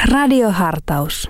Radiohartaus.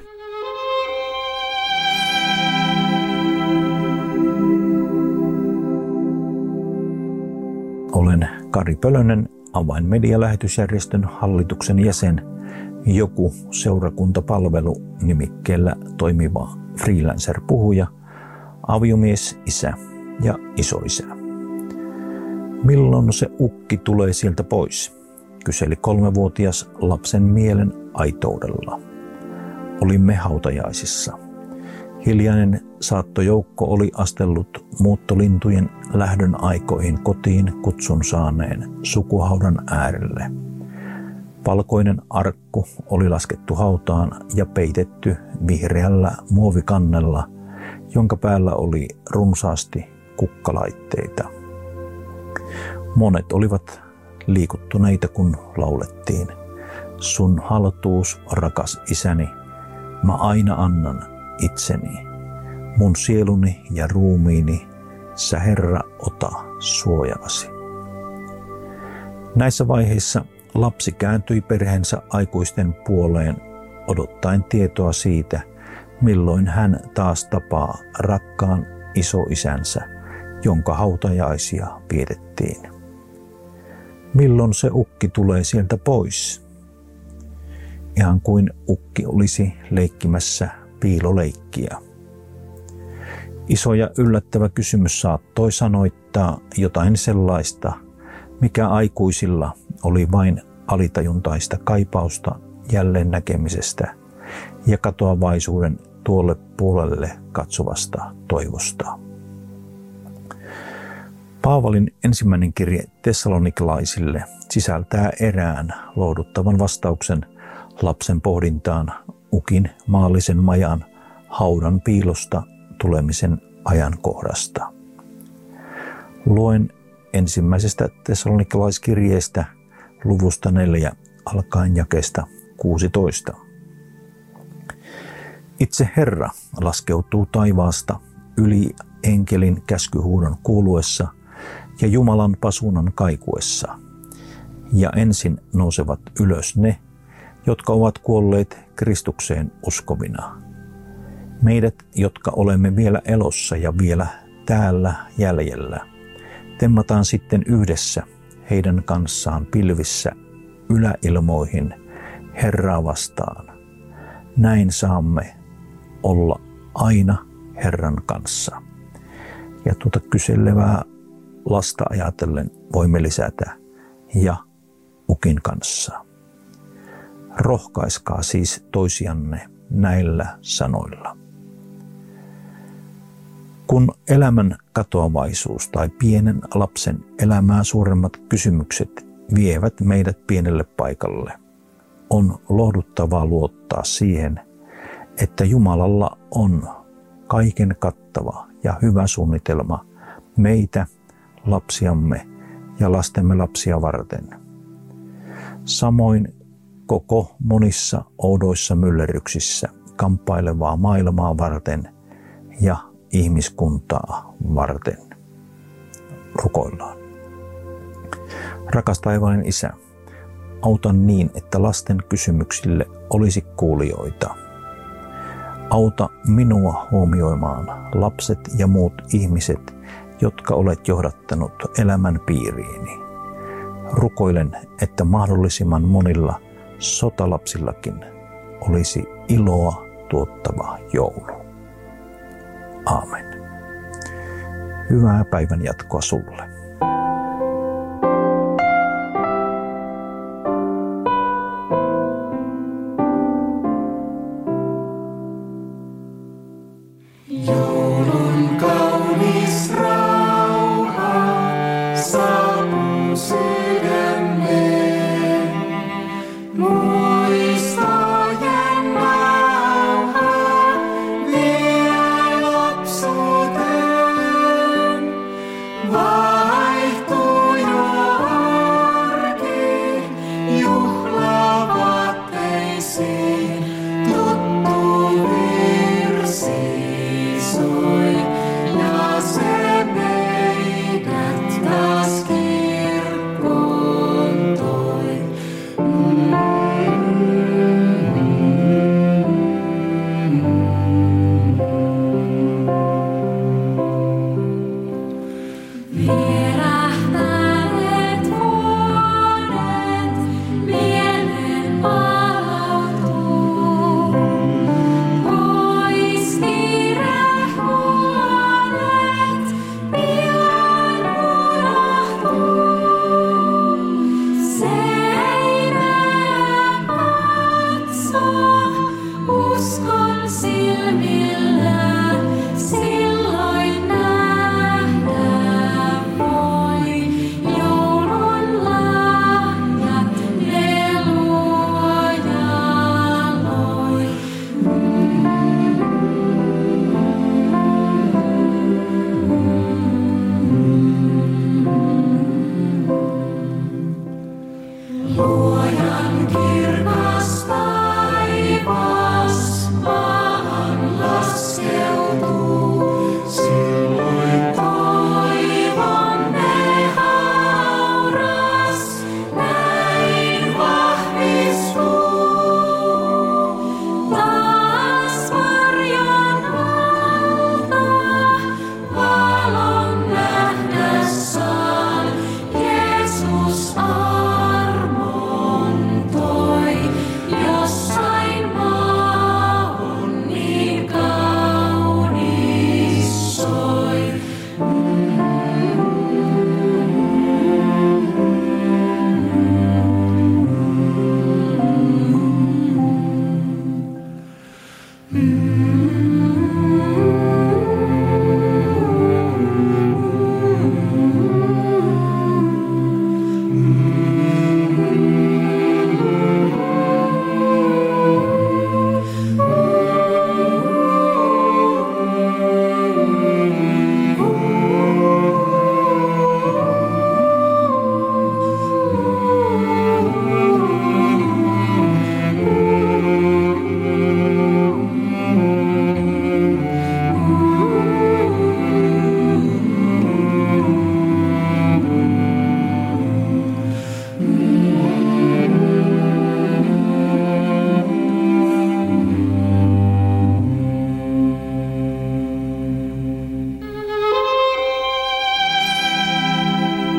Olen Kari Pölönen, Avainmedia-lähetysjärjestön hallituksen jäsen, Joku seurakuntapalvelu nimikkeellä toimiva freelancer-puhuja, aviomies, isä ja isoisä. Milloin se ukki tulee sieltä pois? Kyseli 3-vuotias lapsen mielen aitoudella. Olimme hautajaisissa. Hiljainen saattojoukko oli astellut muuttolintujen lähdön aikoihin kotiin kutsun saaneen sukuhaudan äärelle. Valkoinen arkku oli laskettu hautaan ja peitetty vihreällä muovikannella, jonka päällä oli runsaasti kukkalaitteita. Monet olivat liikuttuneita, kun laulettiin: sun haltuus, rakas isäni, mä aina annan itseni. Mun sieluni ja ruumiini, sä Herra ota suojasi. Näissä vaiheissa lapsi kääntyi perheensä aikuisten puoleen odottaen tietoa siitä, milloin hän taas tapaa rakkaan isoisänsä, jonka hautajaisia vietettiin. Milloin se ukki tulee sieltä pois? Ihan kuin ukki olisi leikkimässä piiloleikkiä. Iso ja yllättävä kysymys saattoi sanoittaa jotain sellaista, mikä aikuisilla oli vain alitajuntaista kaipausta jälleen näkemisestä ja katoavaisuuden tuolle puolelle katsovasta toivosta. Paavalin ensimmäinen kirje tessalonikilaisille sisältää erään lohduttavan vastauksen lapsen pohdintaan ukin maallisen majan haudan piilosta tulemisen ajankohdasta. Luen ensimmäisestä tessalonikalaiskirjeestä luvusta 4 alkaen jakeesta 16. Itse Herra laskeutuu taivaasta yli enkelin käskyhuudon kuuluessa ja Jumalan pasuunan kaikuessa, ja ensin nousevat ylös ne, jotka ovat kuolleet Kristukseen uskovina. Meidät, jotka olemme vielä elossa ja vielä täällä jäljellä, temmataan sitten yhdessä heidän kanssaan pilvissä yläilmoihin Herraa vastaan. Näin saamme olla aina Herran kanssa. Ja tuota kyselevää lasta ajatellen voimme lisätä ja ukin kanssa. Rohkaiskaa siis toisianne näillä sanoilla. Kun elämän katoavaisuus tai pienen lapsen elämää suuremmat kysymykset vievät meidät pienelle paikalle, on lohduttavaa luottaa siihen, että Jumalalla on kaiken kattava ja hyvä suunnitelma meitä, lapsiamme ja lastemme lapsia varten. Samoin koko monissa oudoissa myllerryksissä kamppailevaa maailmaa varten ja ihmiskuntaa varten. Rukoillaan. Rakas taivaallinen Isä, auta niin, että lasten kysymyksille olisi kuulijoita. Auta minua huomioimaan lapset ja muut ihmiset, jotka olet johdattanut elämän piiriini. Rukoilen, että mahdollisimman monilla sotalapsillakin olisi iloa tuottava joulu. Aamen. Hyvää päivän jatkoa sulle. Joulun kaunis rauha saapuu sydämeen. Muistojen nauha vie lapsuuteen. Vaihtuu jo arki juhlavaatteisiin. Tuttu virsi soi ja se meidät taas kirkkoon toi.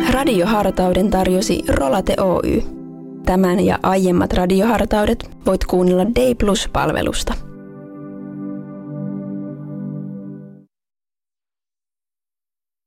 Radiohartauden tarjosi Rolate Oy. Tämän ja aiemmat radiohartaudet voit kuunnella Day Plus-palvelusta.